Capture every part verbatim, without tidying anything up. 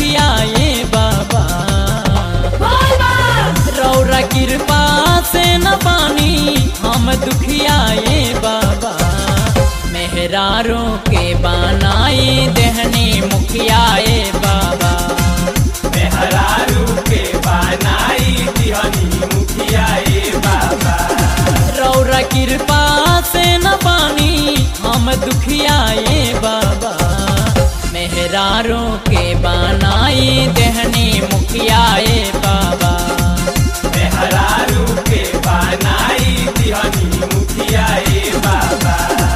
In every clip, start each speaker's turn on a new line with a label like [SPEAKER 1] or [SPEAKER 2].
[SPEAKER 1] मुखियाए बाबा। रौरा कृपा से न पानी हम दुखियाए बाबा। मेहरारों के बनाई देहनी मुखियाए बाबा।
[SPEAKER 2] मेहरारू के बनाई दिहनी मुखियाए बाबा।
[SPEAKER 1] रौरा कृपा से न पानी हम दुखियाए बाबा। मेहरारों के बनाई देहनी मुखियाए बाबा।
[SPEAKER 2] मेहरारू के बनाई दिहनी मुखियाए बाबा।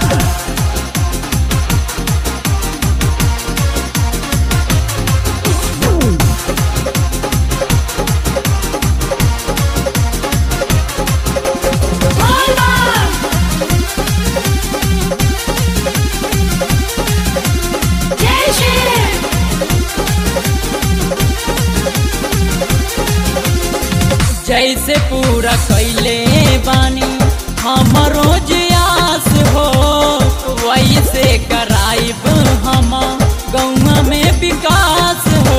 [SPEAKER 1] जैसे पूरा कैले बानी हमरो जियास हो, वैसे कराइब हम गौवा में विकास हो।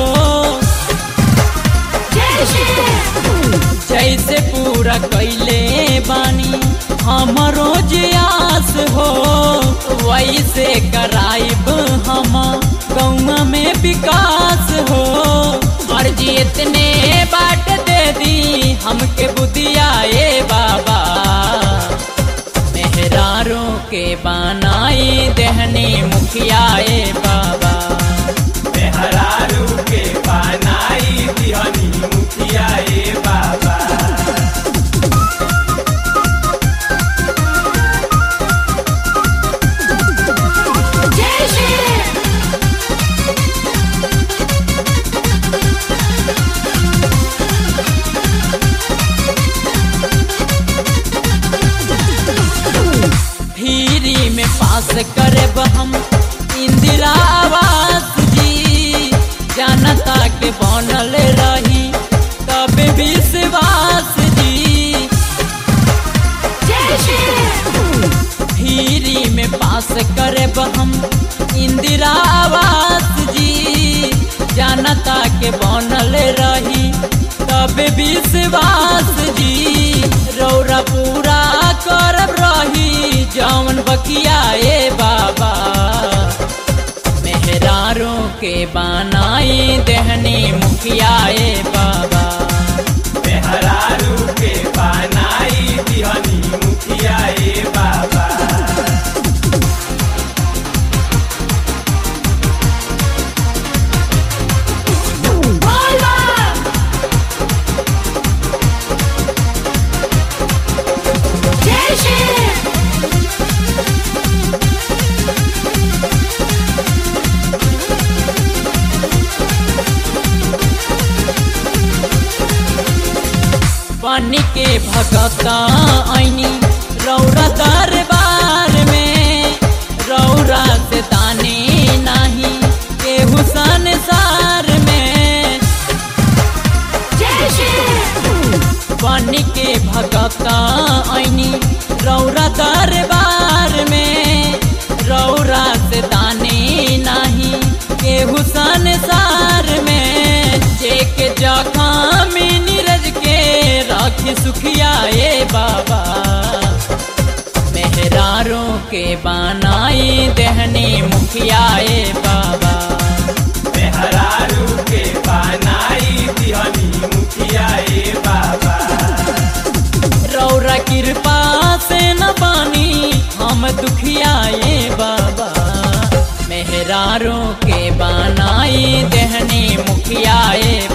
[SPEAKER 1] जैसे पूरा कैले बानी हमरो जियास हो, वैसे कराइब हम गौवा में विकास हो। अर्जी इतने बाट दे दी हमके बुदियाए बाबा। मेहरारों के बनाई देहनी मुखियाए बाबा।
[SPEAKER 2] मेहरारू के बनाई दिहनी मुखियाए बाबा।
[SPEAKER 1] फ्री में पास करब हम इंदिरा आवास जी। जनता के बनल रही तब विश्वास जी। फ्री में पास करब हम इंदिरा आवास जी। जनता के बनल रही तब विश्वास जी। रौरा पूरा करब रही जौन बकियाए बाबा। मेहरारों के बनाई देहनी मुखियाए बाबा।
[SPEAKER 2] मेहरारू के बनाई दिहनी मुखियाए बाबा।
[SPEAKER 1] पानी के भगता आईनी रौरा दरबार में। रौरा से तानी नहीं केहू संसार में। पानी के भगता आईनी रौरा दरबार में। रौरा से तानी नहीं केहू संसार में। जेके जखम नीरज के राखी सुखियाए बाबा। मेहरारों के बनाई देहनी मुखियाए बाबा।
[SPEAKER 2] मेहरारू के बनाई दिहनी मुखियाए बाबा।
[SPEAKER 1] रौरा कृपा से न पानी हम दुखियाए बाबा। मेहरारों के बनाई देहनी मुखियाए